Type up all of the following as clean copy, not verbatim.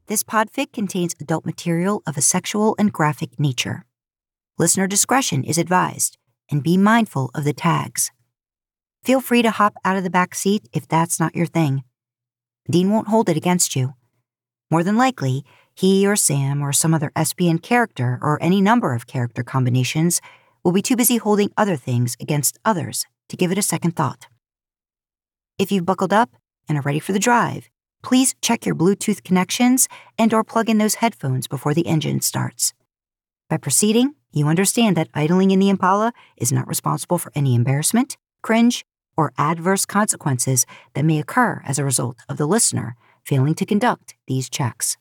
This podfic contains adult material of a sexual and graphic nature. Listener discretion is advised, and be mindful of the tags. Feel free to hop out of the back seat if that's not your thing. Dean won't hold it against you. More than likely, he or Sam or some other SPN character or any number of character combinations will be too busy holding other things against others to give it a second thought. If you've buckled up and are ready for the drive, please check your Bluetooth connections and or plug in those headphones before the engine starts. By proceeding, you understand that idling in the Impala is not responsible for any embarrassment, cringe, or adverse consequences that may occur as a result of the listener failing to conduct these checks.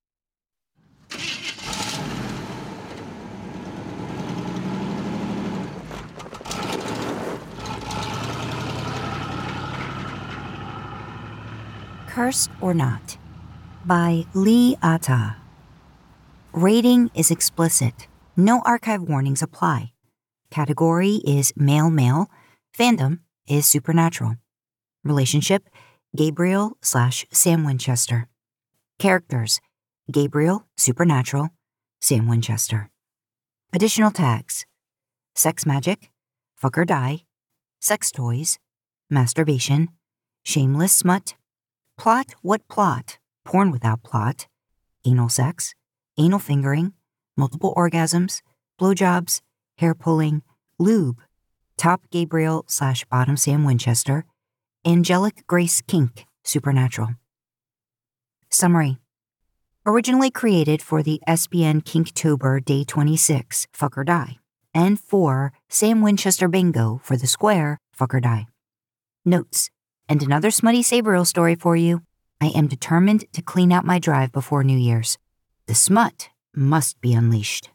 Cursed or Not by Lee Atta. Rating is explicit. No archive warnings apply. Category is male-male. Fandom is supernatural. Relationship, Gabriel/Sam Winchester. Characters, Gabriel, supernatural, Sam Winchester. Additional tags, sex magic, fuck or die, sex toys, masturbation, shameless smut, plot what plot, porn without plot, anal sex, anal fingering, multiple orgasms, blowjobs, hair pulling, lube, top Gabriel/bottom Sam Winchester, angelic grace kink, supernatural. Summary. Originally created for the SPN Kinktober Day 26, Fuck or Die, and for Sam Winchester Bingo for the Square, Fuck or Die. Notes. And another smutty Sabriel story for you. I am determined to clean out my drive before New Year's. The smut must be unleashed.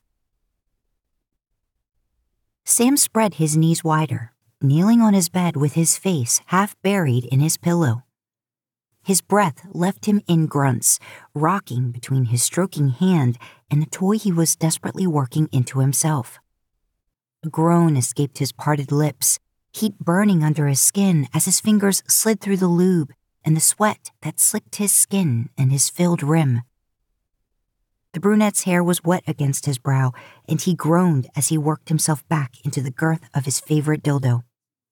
Sam spread his knees wider, kneeling on his bed with his face half buried in his pillow. His breath left him in grunts, rocking between his stroking hand and the toy he was desperately working into himself. A groan escaped his parted lips, heat burning under his skin as his fingers slid through the lube and the sweat that slicked his skin and his filled rim. The brunette's hair was wet against his brow, and he groaned as he worked himself back into the girth of his favorite dildo.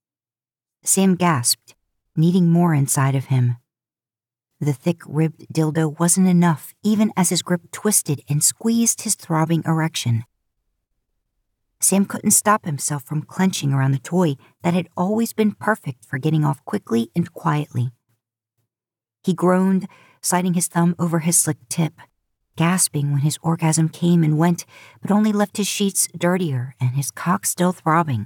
Sam gasped, needing more inside of him. The thick-ribbed dildo wasn't enough, even as his grip twisted and squeezed his throbbing erection. Sam couldn't stop himself from clenching around the toy that had always been perfect for getting off quickly and quietly. He groaned, sliding his thumb over his slick tip, gasping when his orgasm came and went, but only left his sheets dirtier and his cock still throbbing.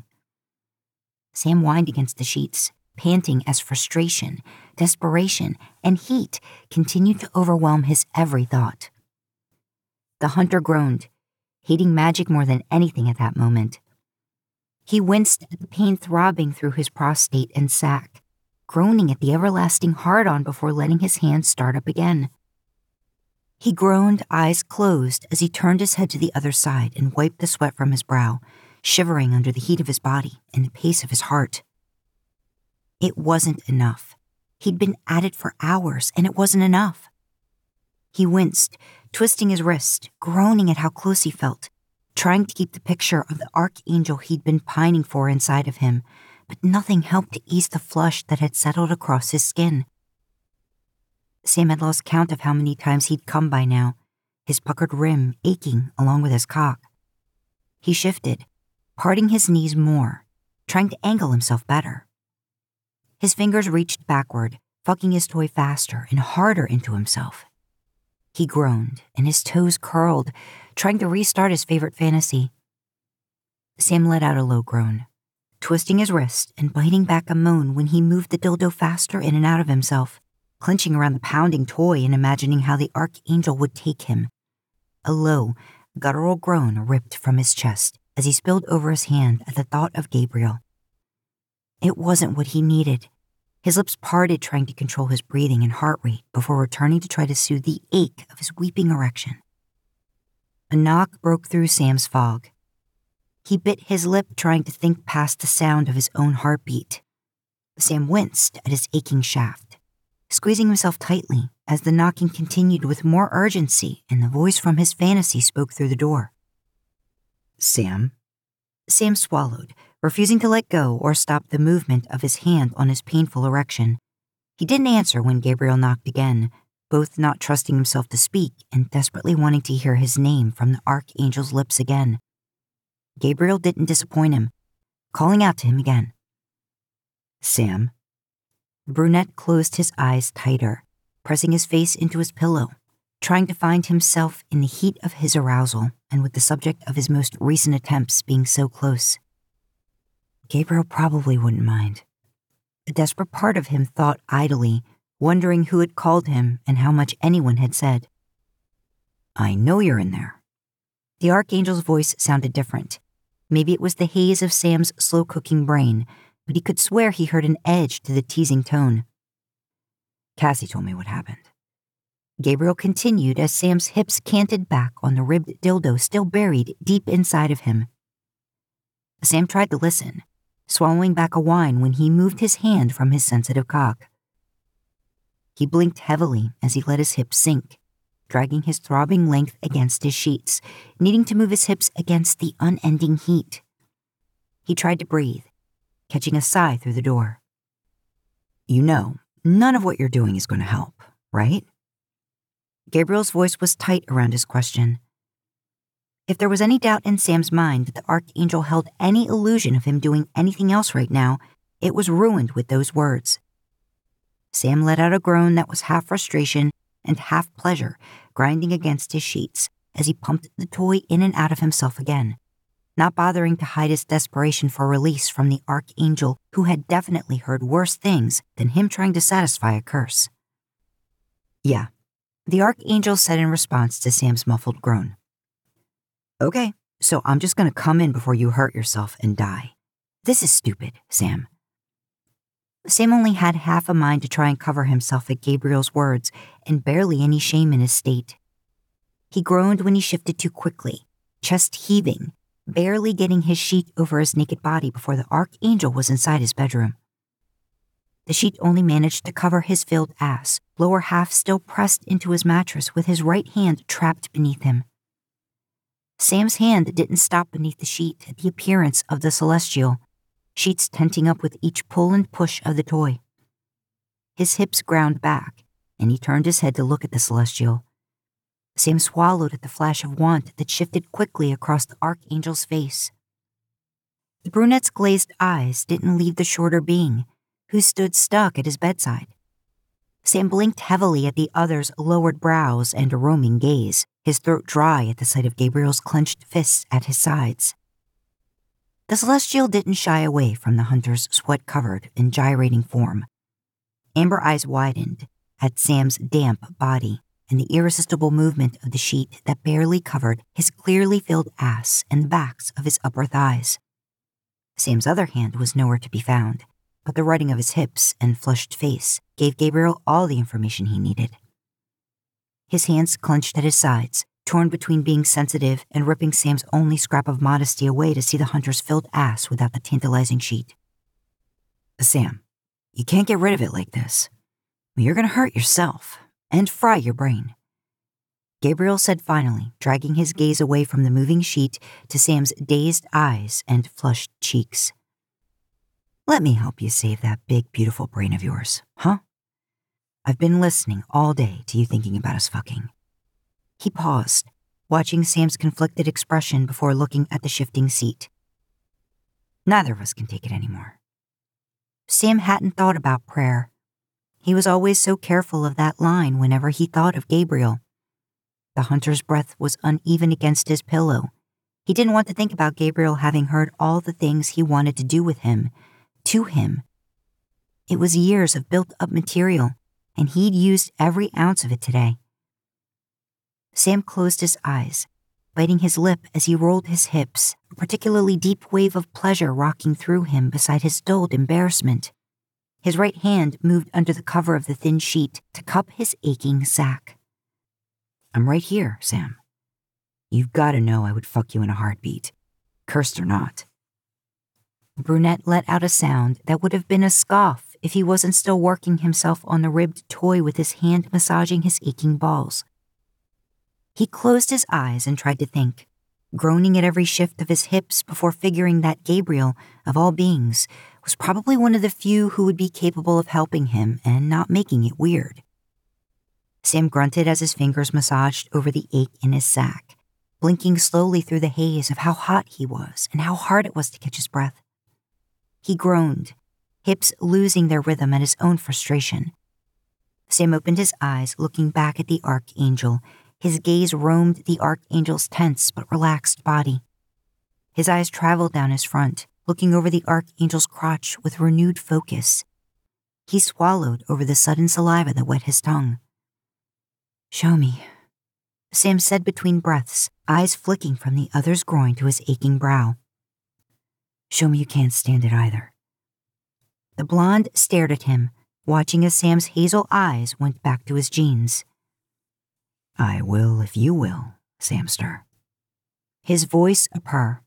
Sam whined against the sheets, panting as frustration, desperation, and heat continued to overwhelm his every thought. The hunter groaned, hating magic more than anything at that moment. He winced at the pain throbbing through his prostate and sack, groaning at the everlasting hard-on before letting his hands start up again. He groaned, eyes closed, as he turned his head to the other side and wiped the sweat from his brow, shivering under the heat of his body and the pace of his heart. It wasn't enough. He'd been at it for hours, and it wasn't enough. He winced, twisting his wrist, groaning at how close he felt, trying to keep the picture of the archangel he'd been pining for inside of him, but nothing helped to ease the flush that had settled across his skin. Sam had lost count of how many times he'd come by now, his puckered rim aching along with his cock. He shifted, parting his knees more, trying to angle himself better. His fingers reached backward, fucking his toy faster and harder into himself. He groaned, and his toes curled, trying to restart his favorite fantasy. Sam let out a low groan, twisting his wrist and biting back a moan when he moved the dildo faster in and out of himself, clenching around the pounding toy and imagining how the archangel would take him. A low, guttural groan ripped from his chest as he spilled over his hand at the thought of Gabriel. It wasn't what he needed. His lips parted, trying to control his breathing and heart rate before returning to try to soothe the ache of his weeping erection. A knock broke through Sam's fog. He bit his lip, trying to think past the sound of his own heartbeat. Sam winced at his aching shaft, squeezing himself tightly as the knocking continued with more urgency and the voice from his fantasy spoke through the door. Sam? Sam swallowed, refusing to let go or stop the movement of his hand on his painful erection. He didn't answer when Gabriel knocked again, both not trusting himself to speak and desperately wanting to hear his name from the Archangel's lips again. Gabriel didn't disappoint him, calling out to him again. Sam? The brunette closed his eyes tighter, pressing his face into his pillow, trying to find himself in the heat of his arousal and with the subject of his most recent attempts being so close. Gabriel probably wouldn't mind. A desperate part of him thought idly, wondering who had called him and how much anyone had said. I know you're in there. The Archangel's voice sounded different. Maybe it was the haze of Sam's slow-cooking brain, but he could swear he heard an edge to the teasing tone. Cassie told me what happened. Gabriel continued as Sam's hips canted back on the ribbed dildo still buried deep inside of him. Sam tried to listen, swallowing back a whine when he moved his hand from his sensitive cock. He blinked heavily as he let his hips sink, dragging his throbbing length against his sheets, needing to move his hips against the unending heat. He tried to breathe, catching a sigh through the door. You know, none of what you're doing is going to help, right? Gabriel's voice was tight around his question. If there was any doubt in Sam's mind that the Archangel held any illusion of him doing anything else right now, it was ruined with those words. Sam let out a groan that was half frustration and half pleasure, grinding against his sheets as he pumped the toy in and out of himself again, not bothering to hide his desperation for release from the Archangel who had definitely heard worse things than him trying to satisfy a curse. Yeah, the Archangel said in response to Sam's muffled groan. Okay, so I'm just going to come in before you hurt yourself and die. This is stupid, Sam. Sam only had half a mind to try and cover himself at Gabriel's words and barely any shame in his state. He groaned when he shifted too quickly, chest heaving, barely getting his sheet over his naked body before the Archangel was inside his bedroom. The sheet only managed to cover his filled ass, lower half still pressed into his mattress with his right hand trapped beneath him. Sam's hand didn't stop beneath the sheet at the appearance of the Celestial, sheets tenting up with each pull and push of the toy. His hips ground back, and he turned his head to look at the Celestial. Sam swallowed at the flash of want that shifted quickly across the Archangel's face. The brunette's glazed eyes didn't leave the shorter being, who stood stuck at his bedside. Sam blinked heavily at the other's lowered brows and a roaming gaze, his throat dry at the sight of Gabriel's clenched fists at his sides. The Celestial didn't shy away from the hunter's sweat-covered and gyrating form. Amber eyes widened at Sam's damp body and the irresistible movement of the sheet that barely covered his clearly filled ass and the backs of his upper thighs. Sam's other hand was nowhere to be found, but the writing of his hips and flushed face gave Gabriel all the information he needed. His hands clenched at his sides, torn between being sensitive and ripping Sam's only scrap of modesty away to see the hunter's filled ass without the tantalizing sheet. Sam, you can't get rid of it like this. You're going to hurt yourself and fry your brain. Gabriel said finally, dragging his gaze away from the moving sheet to Sam's dazed eyes and flushed cheeks. Let me help you save that big, beautiful brain of yours, huh? I've been listening all day to you thinking about us fucking. He paused, watching Sam's conflicted expression before looking at the shifting seat. Neither of us can take it anymore. Sam hadn't thought about prayer. He was always so careful of that line whenever he thought of Gabriel. The hunter's breath was uneven against his pillow. He didn't want to think about Gabriel having heard all the things he wanted to do with him, to him. It was years of built-up material, and he'd used every ounce of it today. Sam closed his eyes, biting his lip as he rolled his hips, a particularly deep wave of pleasure rocking through him beside his dulled embarrassment. His right hand moved under the cover of the thin sheet to cup his aching sack. I'm right here, Sam. You've got to know I would fuck you in a heartbeat, cursed or not. The brunette let out a sound that would have been a scoff if he wasn't still working himself on the ribbed toy with his hand massaging his aching balls. He closed his eyes and tried to think, groaning at every shift of his hips before figuring that Gabriel, of all beings, was probably one of the few who would be capable of helping him and not making it weird. Sam grunted as his fingers massaged over the ache in his sack, blinking slowly through the haze of how hot he was and how hard it was to catch his breath. He groaned, hips losing their rhythm at his own frustration. Sam opened his eyes, looking back at the Archangel. His gaze roamed the Archangel's tense but relaxed body. His eyes traveled down his front, looking over the Archangel's crotch with renewed focus. He swallowed over the sudden saliva that wet his tongue. "Show me," Sam said between breaths, eyes flicking from the other's groin to his aching brow. "Show me you can't stand it either." The blonde stared at him, watching as Sam's hazel eyes went back to his jeans. "I will if you will, Samster." His voice a purr.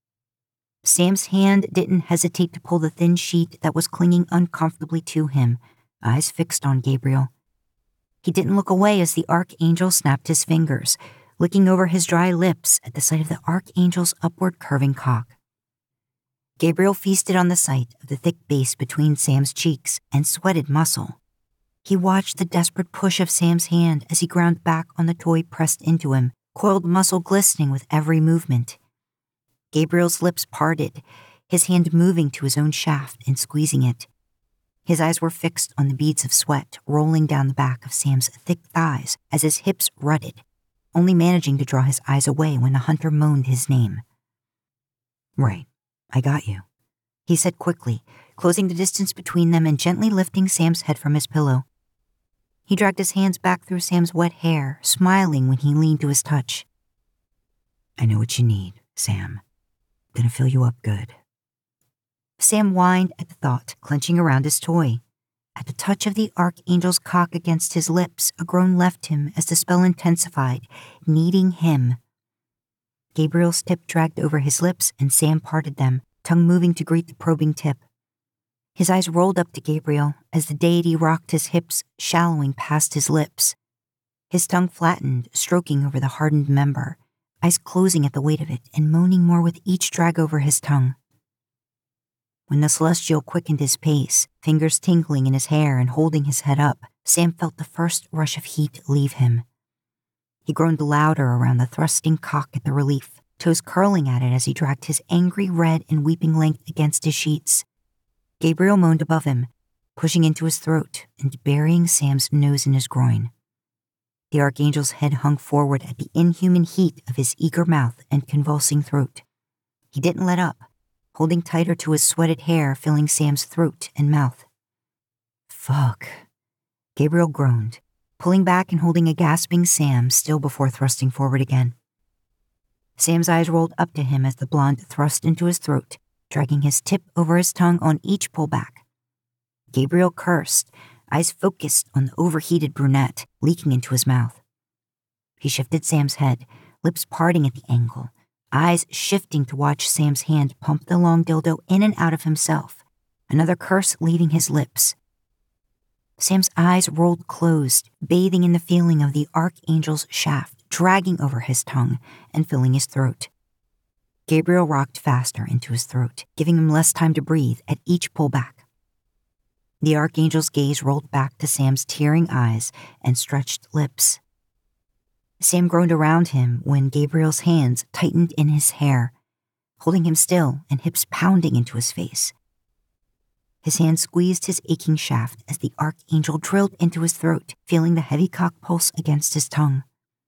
Sam's hand didn't hesitate to pull the thin sheet that was clinging uncomfortably to him, eyes fixed on Gabriel. He didn't look away as the Archangel snapped his fingers, licking over his dry lips at the sight of the Archangel's upward curving cock. Gabriel feasted on the sight of the thick base between Sam's cheeks and sweated muscle. He watched the desperate push of Sam's hand as he ground back on the toy pressed into him, coiled muscle glistening with every movement. Gabriel's lips parted, his hand moving to his own shaft and squeezing it. His eyes were fixed on the beads of sweat rolling down the back of Sam's thick thighs as his hips rutted, only managing to draw his eyes away when the hunter moaned his name. "Right, I got you," he said quickly, closing the distance between them and gently lifting Sam's head from his pillow. He dragged his hands back through Sam's wet hair, smiling when he leaned to his touch. "I know what you need, Sam. Gonna fill you up good." Sam whined at the thought, clenching around his toy. At the touch of the Archangel's cock against his lips, a groan left him as the spell intensified, needing him. Gabriel's tip dragged over his lips and Sam parted them, tongue moving to greet the probing tip. His eyes rolled up to Gabriel as the deity rocked his hips, shallowing past his lips. His tongue flattened, stroking over the hardened member, eyes closing at the weight of it and moaning more with each drag over his tongue. When the Celestial quickened his pace, fingers tingling in his hair and holding his head up, Sam felt the first rush of heat leave him. He groaned louder around the thrusting cock at the relief, toes curling at it as he dragged his angry red and weeping length against his sheets. Gabriel moaned above him, pushing into his throat and burying Sam's nose in his groin. The Archangel's head hung forward at the inhuman heat of his eager mouth and convulsing throat. He didn't let up, holding tighter to his sweated hair filling Sam's throat and mouth. "Fuck," Gabriel groaned, pulling back and holding a gasping Sam still before thrusting forward again. Sam's eyes rolled up to him as the blonde thrust into his throat, dragging his tip over his tongue on each pullback. Gabriel cursed, eyes focused on the overheated brunette leaking into his mouth. He shifted Sam's head, lips parting at the angle, eyes shifting to watch Sam's hand pump the long dildo in and out of himself, another curse leaving his lips. Sam's eyes rolled closed, bathing in the feeling of the Archangel's shaft dragging over his tongue and filling his throat. Gabriel rocked faster into his throat, giving him less time to breathe at each pullback. The Archangel's gaze rolled back to Sam's tearing eyes and stretched lips. Sam groaned around him when Gabriel's hands tightened in his hair, holding him still and hips pounding into his face. His hand squeezed his aching shaft as the Archangel drilled into his throat, feeling the heavy cock pulse against his tongue.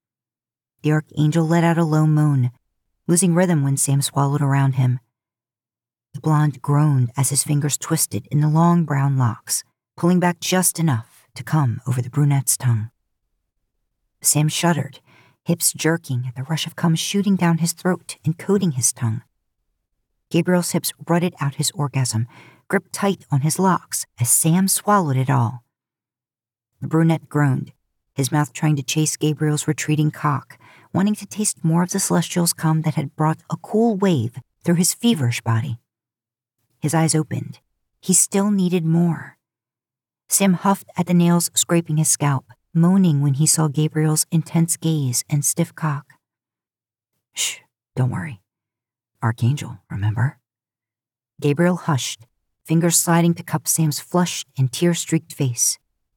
The Archangel let out a low moan, losing rhythm when Sam swallowed around him. The blonde groaned as his fingers twisted in the long brown locks, pulling back just enough to come over the brunette's tongue. Sam shuddered, hips jerking at the rush of cum shooting down his throat and coating his tongue. Gabriel's hips rutted out his orgasm, gripped tight on his locks as Sam swallowed it all. The brunette groaned, his mouth trying to chase Gabriel's retreating cock, wanting to taste more of the Celestial's cum that had brought a cool wave through his feverish body. His eyes opened. He still needed more. Sam huffed at the nails scraping his scalp, moaning when he saw Gabriel's intense gaze and stiff cock. Shh, don't worry. Archangel, remember? Gabriel hushed, fingers sliding to cup Sam's flushed and tear-streaked face.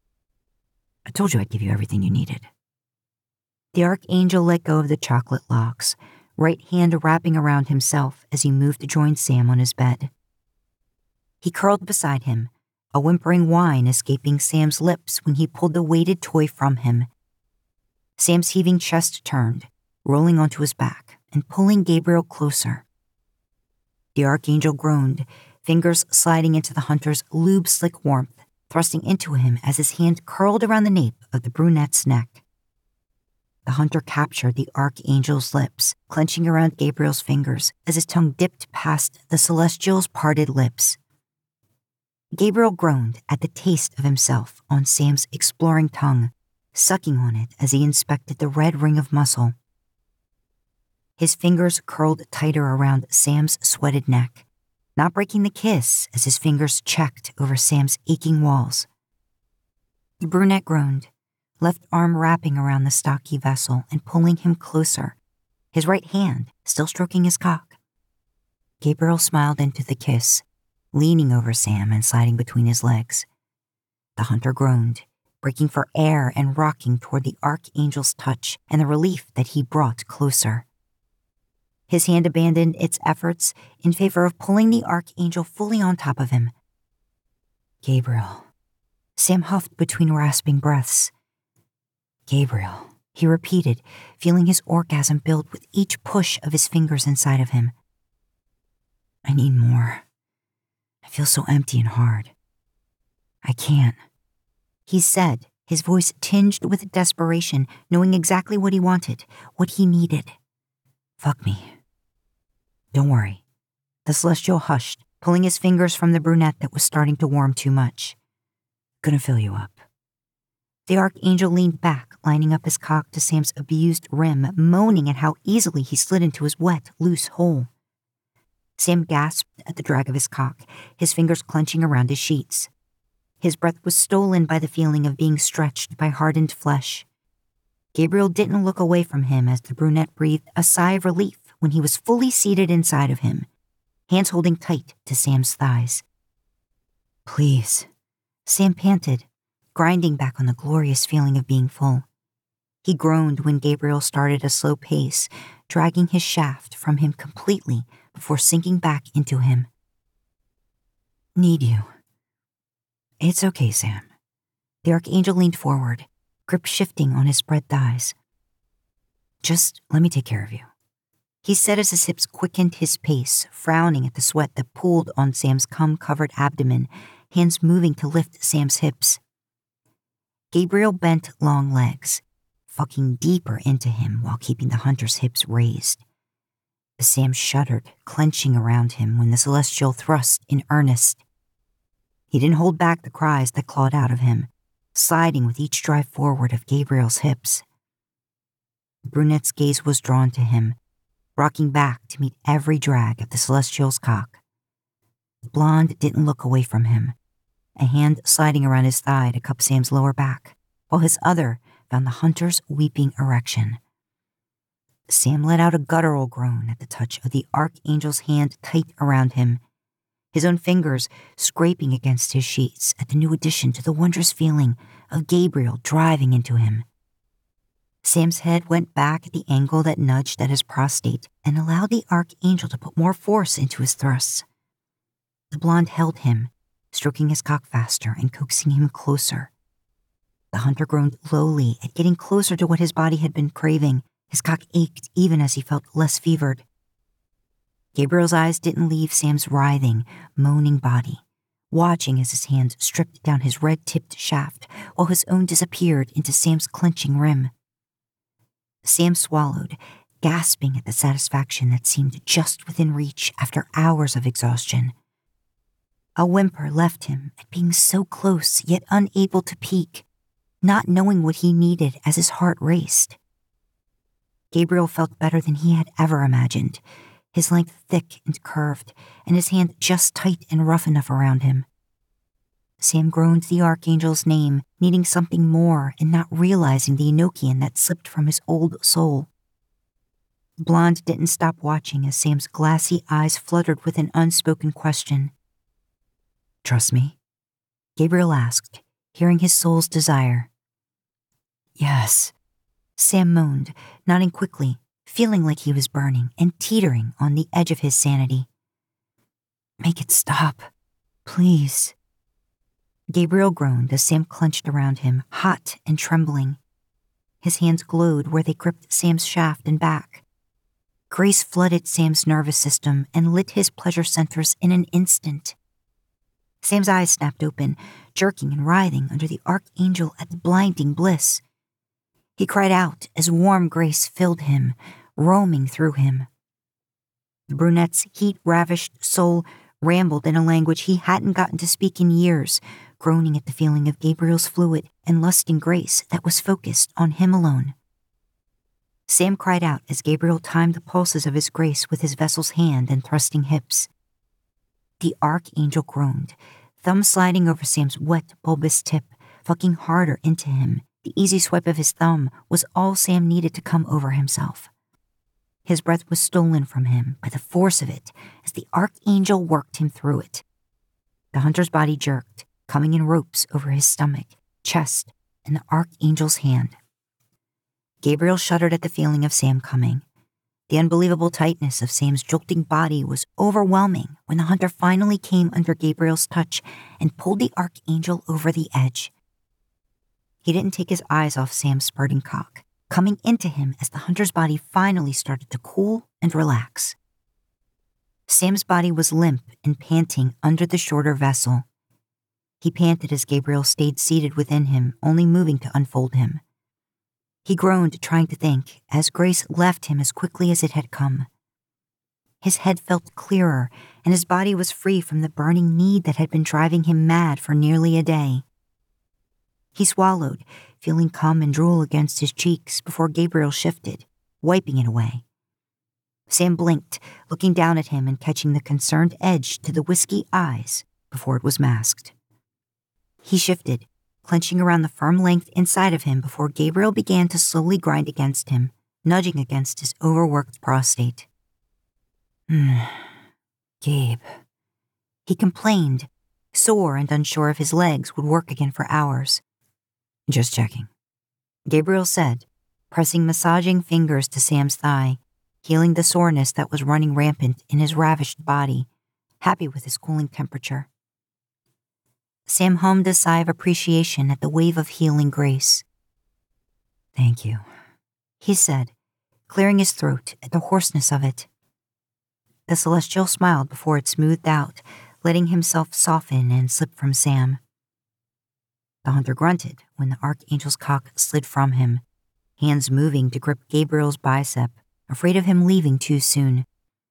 I told you I'd give you everything you needed. The Archangel let go of the chocolate locks, right hand wrapping around himself as he moved to join Sam on his bed. He curled beside him, a whimpering whine escaping Sam's lips when he pulled the weighted toy from him. Sam's heaving chest turned, rolling onto his back and pulling Gabriel closer. The Archangel groaned, fingers sliding into the hunter's lube-slick warmth, thrusting into him as his hand curled around the nape of the brunette's neck. The hunter captured the Archangel's lips, clenching around Gabriel's fingers as his tongue dipped past the Celestial's parted lips. Gabriel groaned at the taste of himself on Sam's exploring tongue, sucking on it as he inspected the red ring of muscle. His fingers curled tighter around Sam's sweated neck, not breaking the kiss as his fingers checked over Sam's aching walls. The brunette groaned, left arm wrapping around the stocky vessel and pulling him closer, his right hand still stroking his cock. Gabriel smiled into the kiss, leaning over Sam and sliding between his legs. The hunter groaned, breaking for air and rocking toward the Archangel's touch and the relief that he brought closer. His hand abandoned its efforts in favor of pulling the Archangel fully on top of him. Gabriel. Sam huffed between rasping breaths. Gabriel, he repeated, feeling his orgasm build with each push of his fingers inside of him. I need more. I feel so empty and hard. I can't, he said, his voice tinged with desperation, knowing exactly what he wanted, what he needed. Fuck me. Don't worry. The Celestial hushed, pulling his fingers from the brunette that was starting to warm too much. Gonna fill you up. The Archangel leaned back, lining up his cock to Sam's abused rim, moaning at how easily he slid into his wet, loose hole. Sam gasped at the drag of his cock, his fingers clenching around his sheets. His breath was stolen by the feeling of being stretched by hardened flesh. Gabriel didn't look away from him as the brunette breathed a sigh of relief when he was fully seated inside of him, hands holding tight to Sam's thighs. Please, Sam panted, grinding back on the glorious feeling of being full. He groaned when Gabriel started a slow pace, dragging his shaft from him completely before sinking back into him. Need you. It's okay, Sam. The Archangel leaned forward, grip shifting on his spread thighs. Just let me take care of you, he said as his hips quickened his pace, frowning at the sweat that pooled on Sam's cum-covered abdomen, hands moving to lift Sam's hips. Gabriel bent long legs, fucking deeper into him while keeping the hunter's hips raised. Sam shuddered, clenching around him when the Celestial thrust in earnest. He didn't hold back the cries that clawed out of him, sliding with each drive forward of Gabriel's hips. The brunette's gaze was drawn to him, rocking back to meet every drag of the Celestial's cock. The blonde didn't look away from him, a hand sliding around his thigh to cup Sam's lower back, while his other found the hunter's weeping erection. Sam let out a guttural groan at the touch of the Archangel's hand tight around him, his own fingers scraping against his sheets at the new addition to the wondrous feeling of Gabriel driving into him. Sam's head went back at the angle that nudged at his prostate and allowed the Archangel to put more force into his thrusts. The blonde held him, stroking his cock faster and coaxing him closer. The hunter groaned lowly at getting closer to what his body had been craving. His cock ached even as he felt less fevered. Gabriel's eyes didn't leave Sam's writhing, moaning body, watching as his hand stripped down his red-tipped shaft while his own disappeared into Sam's clenching rim. Sam swallowed, gasping at the satisfaction that seemed just within reach after hours of exhaustion. A whimper left him at being so close yet unable to peak, not knowing what he needed as his heart raced. Gabriel felt better than he had ever imagined, his length thick and curved, and his hand just tight and rough enough around him. Sam groaned the Archangel's name, needing something more and not realizing the Enochian that slipped from his old soul. Blonde didn't stop watching as Sam's glassy eyes fluttered with an unspoken question. Trust me? Gabriel asked, hearing his soul's desire. Yes, Sam moaned, nodding quickly, feeling like he was burning and teetering on the edge of his sanity. Make it stop, please. Gabriel groaned as Sam clenched around him, hot and trembling. His hands glowed where they gripped Sam's shaft and back. Grace flooded Sam's nervous system and lit his pleasure centers in an instant. Sam's eyes snapped open, jerking and writhing under the Archangel at the blinding bliss. He cried out as warm grace filled him, roaming through him. The brunette's heat-ravished soul rambled in a language he hadn't gotten to speak in years, groaning at the feeling of Gabriel's fluid and lusting grace that was focused on him alone. Sam cried out as Gabriel timed the pulses of his grace with his vessel's hand and thrusting hips. The Archangel groaned, thumb sliding over Sam's wet, bulbous tip, fucking harder into him. The easy swipe of his thumb was all Sam needed to come over himself. His breath was stolen from him by the force of it as the Archangel worked him through it. The hunter's body jerked, coming in ropes over his stomach, chest, and the Archangel's hand. Gabriel shuddered at the feeling of Sam coming. The unbelievable tightness of Sam's jolting body was overwhelming when the hunter finally came under Gabriel's touch and pulled the Archangel over the edge. He didn't take his eyes off Sam's spurting cock, coming into him as the hunter's body finally started to cool and relax. Sam's body was limp and panting under the shorter vessel. He panted as Gabriel stayed seated within him, only moving to unfold him. He groaned, trying to think, as grace left him as quickly as it had come. His head felt clearer, and his body was free from the burning need that had been driving him mad for nearly a day. He swallowed, feeling cum and drool against his cheeks before Gabriel shifted, wiping it away. Sam blinked, looking down at him and catching the concerned edge to the whiskey eyes before it was masked. He shifted, clenching around the firm length inside of him before Gabriel began to slowly grind against him, nudging against his overworked prostate. Gabe. He complained, sore and unsure if his legs would work again for hours. Just checking, Gabriel said, pressing massaging fingers to Sam's thigh, healing the soreness that was running rampant in his ravished body, happy with his cooling temperature. Sam hummed a sigh of appreciation at the wave of healing grace. Thank you, he said, clearing his throat at the hoarseness of it. The Celestial smiled before it smoothed out, letting himself soften and slip from Sam. The hunter grunted when the Archangel's cock slid from him, hands moving to grip Gabriel's bicep, afraid of him leaving too soon.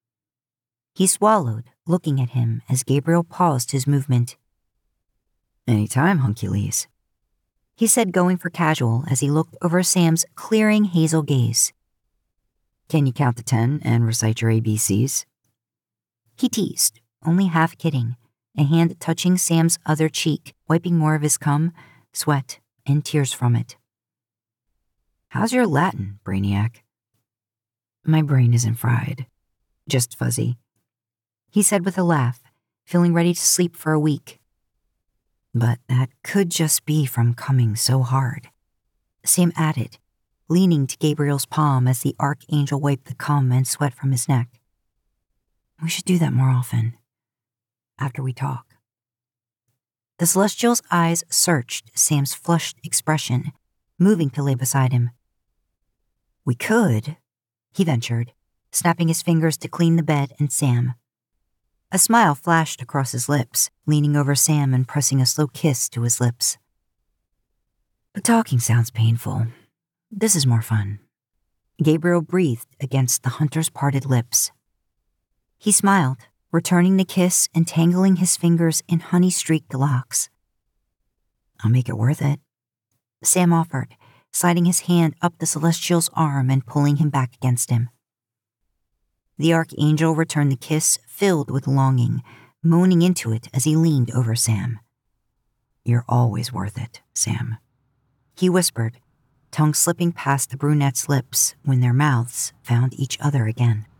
He swallowed, looking at him as Gabriel paused his movement. Anytime, Huncules, he said, going for casual as he looked over Sam's clearing hazel gaze. Can you count to 10 and recite your ABCs? He teased, only half kidding, a hand touching Sam's other cheek, wiping more of his cum, sweat, and tears from it. How's your Latin, Brainiac? My brain isn't fried, just fuzzy, he said with a laugh, feeling ready to sleep for a week. But that could just be from coming so hard, Sam added, leaning to Gabriel's palm as the Archangel wiped the cum and sweat from his neck. We should do that more often, after we talk. The Celestial's eyes searched Sam's flushed expression, moving to lay beside him. We could, he ventured, snapping his fingers to clean the bed and Sam. A smile flashed across his lips, leaning over Sam and pressing a slow kiss to his lips. But talking sounds painful. This is more fun. Gabriel breathed against the hunter's parted lips. He smiled, returning the kiss and tangling his fingers in honey-streaked locks. I'll make it worth it, Sam offered, sliding his hand up the Celestial's arm and pulling him back against him. The Archangel returned the kiss filled with longing, moaning into it as he leaned over Sam. You're always worth it, Sam. He whispered, tongue slipping past the brunette's lips when their mouths found each other again.